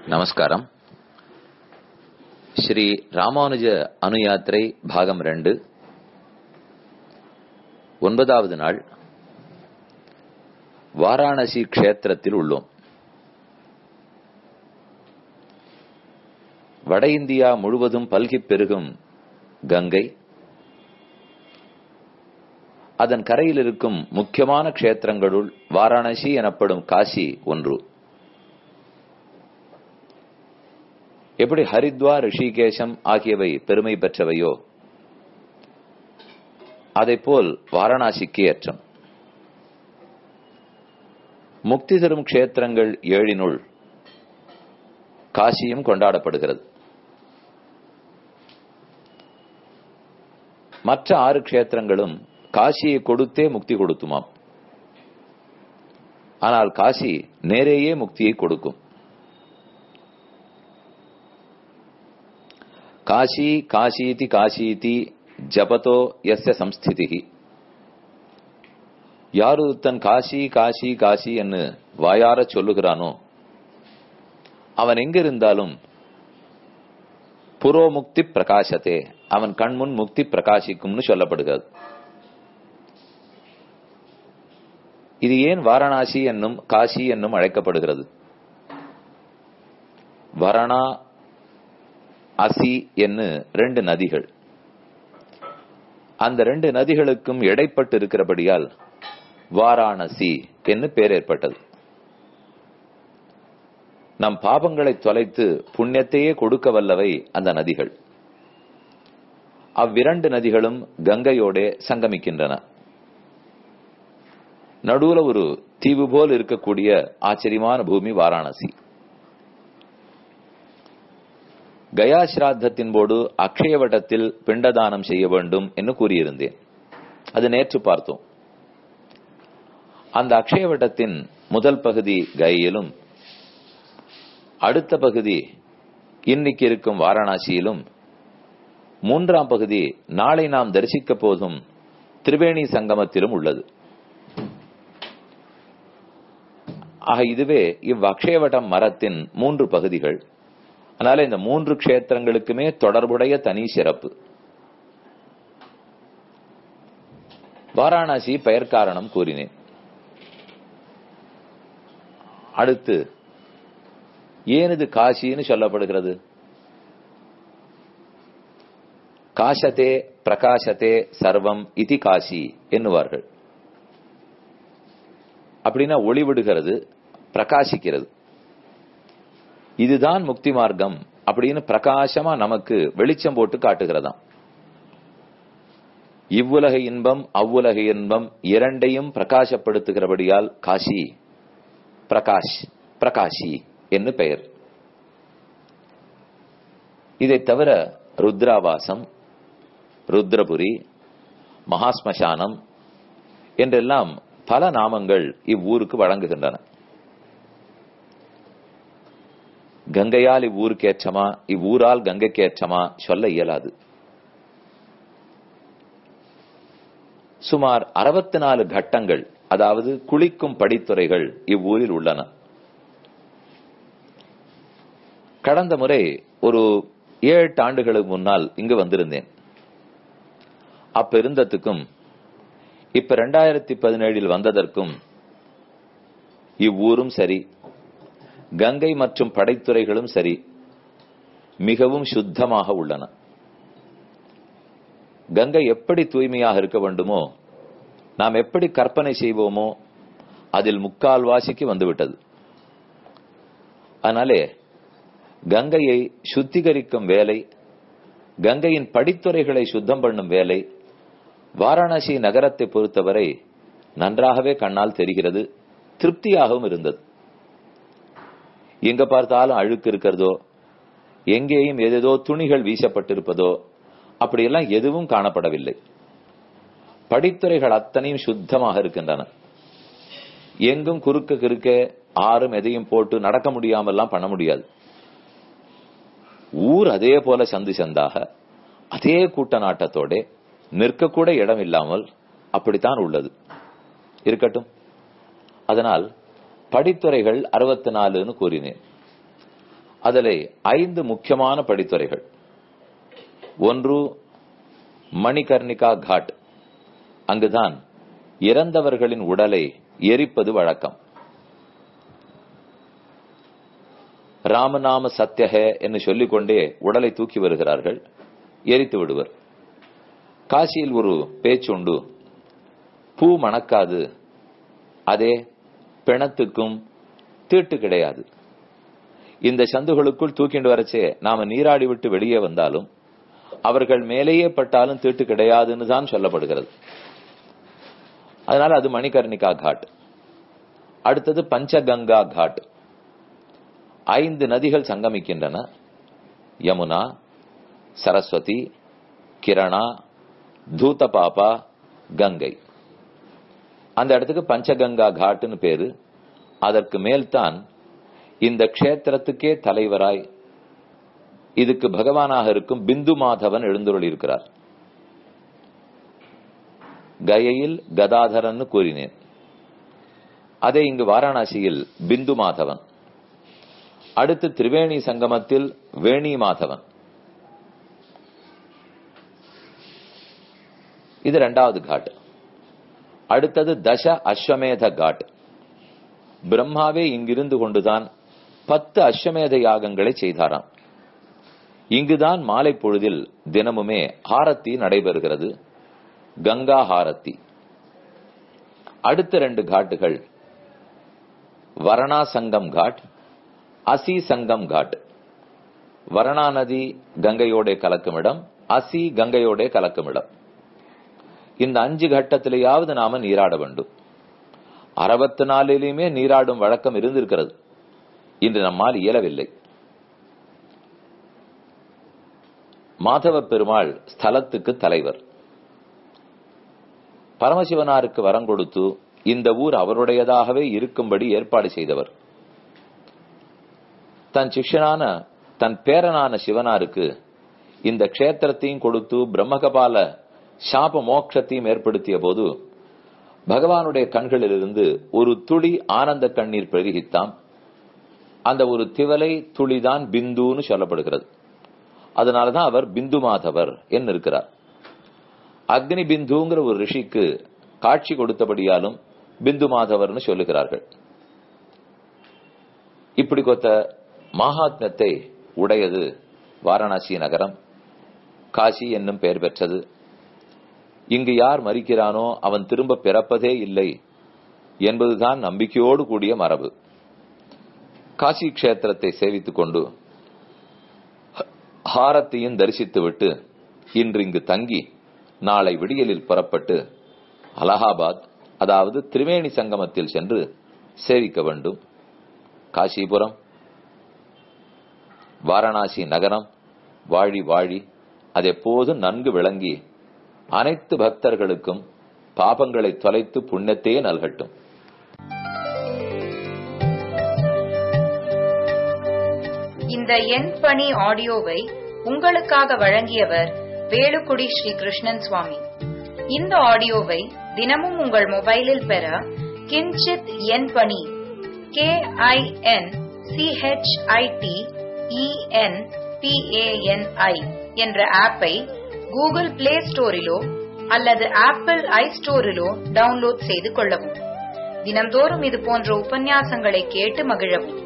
நமஸ்காரம். ஸ்ரீ ராமானுஜ அனுயாத்திரை பாகம் 2, 9வது நாள். வாராணசி க்ஷேத்திரத்தில் உள்ளோம். வட இந்தியா முழுவதும் பல்கிப் பெருகும் கங்கை, அதன் கரையில் இருக்கும் முக்கியமான க்ஷேத்திரங்களுள் வாராணசி எனப்படும் காசி ஒன்று. எப்படி ஹரித்வார், ரிஷிகேஷம் ஆகியவை பெருமை பெற்றவையோ அதைப்போல் வாரணாசிக்கு ஏற்றம். முக்தி தரும் க்ஷேத்திரங்கள் 7னுள் காசியும் கொண்டாடப்படுகிறது. மற்ற 6 க்ஷேத்திரங்களும் காசியை கொடுத்தே முக்தி கொடுத்துமாம். ஆனால் காசி நேரேயே முக்தியை கொடுக்கும். காசி காசீதி காசீதி ஜபதோ யஸ்ய சம்ஸ்திதிஹி. யாரு தன் காசி காசி காசி என்று வாயார சொல்லுகிறானோ அவன் எங்கிருந்தாலும் புரோமுக்தி பிரகாசத்தே, அவன் கண்முன் முக்தி பிரகாசிக்கும்னு சொல்லப்படுகிறது. இது ஏன் வாரணாசி என்னும் காசி என்னும் அழைக்கப்படுகிறது? வரணா அசி என்று 2 நதிகள். அந்த 2 நதிகளுக்கும் இடைப்பட்டு இருக்கிறபடியால் வாராணசி என்று பெயர் ஏற்பட்டது. நம் பாபங்களை தொலைத்து புண்ணியத்தையே கொடுக்க வல்லவை அந்த நதிகள். அவ்விரண்டு நதிகளும் கங்கையோட சங்கமிக்கின்றன. நடுவுல ஒரு தீவு போல் இருக்கக்கூடிய ஆச்சரியமான பூமி வாராணசி. கயா ஸ்ராத்தத்தின் போது அக்ஷயவட்டத்தில் பிண்டதானம் செய்ய வேண்டும் என்று கூறியிருந்தேன். அது நேற்று பார்த்தோம். அந்த அக்ஷயவட்டத்தின் முதல் பகுதி கயிலும், அடுத்த பகுதி இன்னைக்கு இருக்கும் வாரணாசியிலும், 3ஆம் பகுதி நாளை நாம் தரிசிக்க போதும் திரிவேணி சங்கமத்திலும் உள்ளது. ஆக இதுவே இவ்வக்ஷயவட்டம் மரத்தின் 3 பகுதிகள். அதனால இந்த 3 க்ஷேத்திரங்களுக்குமே தொடர்புடைய தனி சிறப்பு. வாராணசி பெயர் காரணம் கூறினேன். அடுத்து ஏன் இது காசின்னு சொல்லப்படுகிறது? காசத்தே பிரகாசத்தே சர்வம் இதி காசி என்னுவார்கள். அப்படின்னா ஒளிவிடுகிறது, பிரகாசிக்கிறது. இதுதான் முக்தி மார்க்கம் அப்படின்னு பிரகாசமா நமக்கு வெளிச்சம் போட்டு காட்டுகிறதாம். இவ்வுலக இன்பம் அவ்வுலக இன்பம் இரண்டையும் பிரகாசப்படுத்துகிறபடியால் காசி பிரகாஷ் பிரகாஷி என்று பெயர். இதை தவிர ருத்ராவாசம், ருத்ரபுரி, மகாஸ்மசானம் என்றெல்லாம் பல நாமங்கள் இவ்வூருக்கு வழங்குகின்றன. கங்கையால் இவ்வூருக்கு ஏற்றமா, இவ்வூரால் கங்கைக்கு ஏற்றமா சொல்ல இயலாது. சுமார் 64 கட்டங்கள், அதாவது குளிக்கும் படித்துறைகள் இவ்வூரில் உள்ளன. கடந்த முறை ஒரு 7 ஆண்டுகளுக்கு முன்னால் இங்கு வந்திருந்தேன். அப்ப இருந்ததுக்கும் இப்ப 2017 வந்ததற்கும் இவ்வூரும் சரி, கங்கை மற்றும் படைத்துறைகளும் சரி மிகவும் சுத்தமாக உள்ளன. கங்கை எப்படி தூய்மையாக இருக்க வேண்டுமோ, நாம் எப்படி கற்பனை செய்வோமோ அதில் 3/4 வந்துவிட்டது. அதனாலே கங்கையை சுத்திகரிக்கும் வேலை, கங்கையின் படித்துறைகளை சுத்தம் பண்ணும் வேலை வாரணாசி நகரத்தை பொறுத்தவரை நன்றாகவே கண்ணால் தெரிகிறது. திருப்தியாகவும் இருந்தது. எங்க பார்த்தாலும் அழுக்கு இருக்கிறதோ, எங்கேயும் ஏதேதோ துணிகள் வீசப்பட்டிருப்பதோ அப்படியெல்லாம் எதுவும் காணப்படவில்லை. படித்துறைகள் அத்தனையும் சுத்தமாக இருக்கின்றன. எங்கும் குறுக்க கிறுக்க ஆறும் எதையும் போட்டு நடக்க முடியாமல்லாம் பண்ண முடியாது. ஊர் அதே போல சந்து சந்தாக அதே கூட்ட நாட்டத்தோட நிற்கக்கூட இடம் இல்லாமல் அப்படித்தான் உள்ளது. இருக்கட்டும். அதனால் படித்துறைகள் 64ன்னு கூறினேன். அதிலே 5 முக்கியமான படித்துறைகள். ஒன்று மணிகர்ணிகா காட். அங்குதான் இறந்தவர்களின் உடலை எரிப்பது வழக்கம். ராமநாம சத்யஹ என்று சொல்லிக்கொண்டே உடலை தூக்கி வருகிறார்கள், எரித்து விடுவர். காசியில் ஒரு பேச்சுண்டு, பூ மணக்காது, அதே பிணத்துக்கும் தீட்டு கிடையாது. இந்த சந்துகளுக்குள் தூக்கிண்டு வரச்சே நாம நீராடி விட்டு வெளியே வந்தாலும் அவர்கள் மேலேயே பட்டாலும் தீட்டு கிடையாதுன்னு தான் சொல்லப்படுகிறது. அதனால அது மணிகர்ணிகா காட். அடுத்தது பஞ்சகங்கா காட். 5 நதிகள் சங்கமிக்கின்றன, யமுனா, சரஸ்வதி, கிரணா, தூதபாபா, கங்கை. அந்த இடத்துக்கு பஞ்சகங்கா காட்டுன்னு பேரு. அதற்கு மேல்தான் இந்த க்ஷேத்திரத்துக்கே தலைவராய் இதுக்கு பகவானாக இருக்கும் பிந்து மாதவன் எழுந்தருளி இருக்கிறார். கயையில் கதாதரன் கூறினேன், அதே இங்கு வாரணாசியில் பிந்து மாதவன். அடுத்து திரிவேணி சங்கமத்தில் வேணி மாதவன். இது 2வது காட். அடுத்தது தச அஸ்வமேத காட். பிரம்மாவே இங்கிருந்து கொண்டுதான் 10 அஸ்வமேத யாகங்களை செய்தாராம். இங்குதான் மாலை பொழுதில் தினமுமே ஹாரத்தி நடைபெறுகிறது, கங்கா ஹாரத்தி. அடுத்த 2 காட்டுகள் வரணா சங்கம் காட், அசி சங்கம் காட். வரணா நதி கங்கையோட கலக்கும் இடம், அசி கங்கையோட கலக்கும் இடம். இந்த 5 கட்டத்திலேயாவது நாம நீராட வேண்டும். 64லுமே நீராடும் வழக்கம் இருந்திருக்கிறது, இன்று நம்மால் இயலவில்லை. மாதவ பெருமாள் ஸ்தலத்துக்கு தலைவர். பரமசிவனாருக்கு வரம் கொடுத்து இந்த ஊர் அவருடையதாகவே இருக்கும்படி ஏற்பாடு செய்தவர். தன் சிஷ்யனான தன் பேரனான சிவனாருக்கு இந்த க்ஷேத்திரத்தையும் கொடுத்து பிரம்மகபால சாப மோட்சத்தையும் ஏற்படுத்திய போது பகவானுடைய கண்களிலிருந்து ஒரு துளி ஆனந்த கண்ணீர் பெருகித்தாம். அந்த ஒரு திவலை துளிதான் பிந்துன்னு சொல்லப்படுகிறது. அதனாலதான் அவர் பிந்து மாதவர் என்று இருக்கிறார். அக்னி பிந்துங்கிற ஒரு ரிஷிக்கு காட்சி கொடுத்தபடியாலும் பிந்து மாதவர்னு சொல்லுகிறார்கள். இப்படி கொத்த மகாத்மத்தை உடையது வாரணாசி நகரம். காசி என்னும் பெயர் பெற்றது. இங்கு யார் மரிக்கிறானோ அவன் திரும்ப பிறப்பதே இல்லை என்பதுதான் நம்பிக்கையோடு கூடிய மரபு. காசி கஷேத்திரத்தை சேவித்துக் கொண்டு ஹாரத்தையும் தரிசித்துவிட்டு இன்று இங்கு தங்கி நாளை விடியலில் புறப்பட்டு அலகாபாத், அதாவது திரிவேணி சங்கமத்தில் சென்று சேவிக்க வேண்டும். காசிபுரம், வாரணாசி நகரம் வாழி வாழி அதெப்போது நன்கு விளங்கி அனைத்து பக்தர்களுக்கும் பாபங்களை தொலைத்து புண்ணியத்தையே நல்கட்டும். இந்த என் பணி ஆடியோவை உங்களுக்காக வழங்கியவர் வேலுக்குடி ஸ்ரீ கிருஷ்ணன் சுவாமி. இந்த ஆடியோவை தினமும் உங்கள் மொபைலில் பெற கிஞ்சித் என் பணி KINCHITENPANI என்ற ஆப்பை கூகுள் பிளே ஸ்டோரிலோ அல்லது ஆப்பிள் ஐ ஸ்டோரிலோ டவுன்லோட் செய்து கொள்ளவும். தினந்தோறும் இது போன்ற உபன்யாசங்களை கேட்டு மகிழவும்.